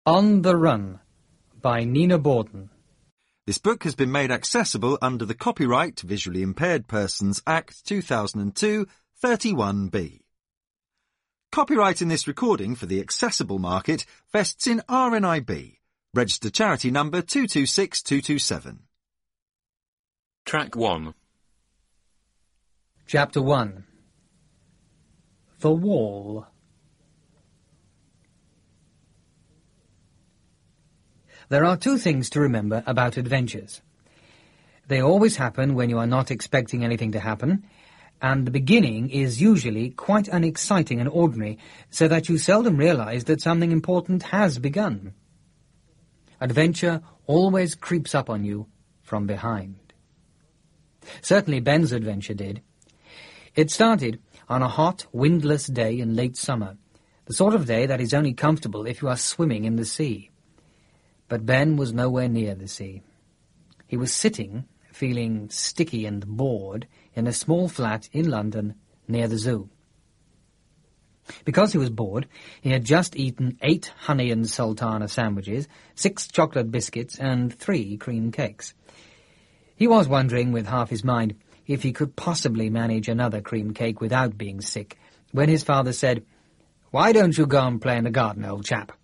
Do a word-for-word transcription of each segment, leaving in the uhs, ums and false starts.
On the Run by Nina Borden. This book has been made accessible under the Copyright Visually Impaired Persons Act two thousand two, thirty-one B. Copyright in this recording for the accessible market vests in R N I B, registered charity number two two six two two seven. Track one. Chapter one. The Wall. There are two things to remember about adventures. They always happen when you are not expecting anything to happen, and the beginning is usually quite unexciting and ordinary, so that you seldom realize that something important has begun. Adventure always creeps up on you from behind. Certainly Ben's adventure did. It started on a hot, windless day in late summer, the sort of day that is only comfortable if you are swimming in the sea. But Ben was nowhere near the sea. He was sitting, feeling sticky and bored, in a small flat in London near the zoo. Because he was bored, he had just eaten eight honey and sultana sandwiches, six chocolate biscuits, and three cream cakes. He was wondering with half his mind if he could possibly manage another cream cake without being sick, when his father said, "Why don't you go and play in the garden, old chap?"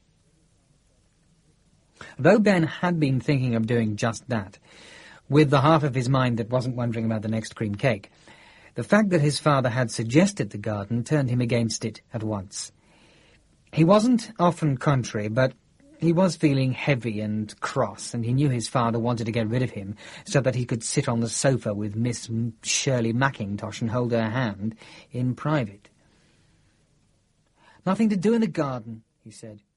Though Ben had been thinking of doing just that, with the half of his mind that wasn't wondering about the next cream cake, the fact that his father had suggested the garden turned him against it at once. He wasn't often contrary, but he was feeling heavy and cross, and he knew his father wanted to get rid of him so that he could sit on the sofa with Miss Shirley Mackintosh and hold her hand in private. "Nothing to do in the garden," he said.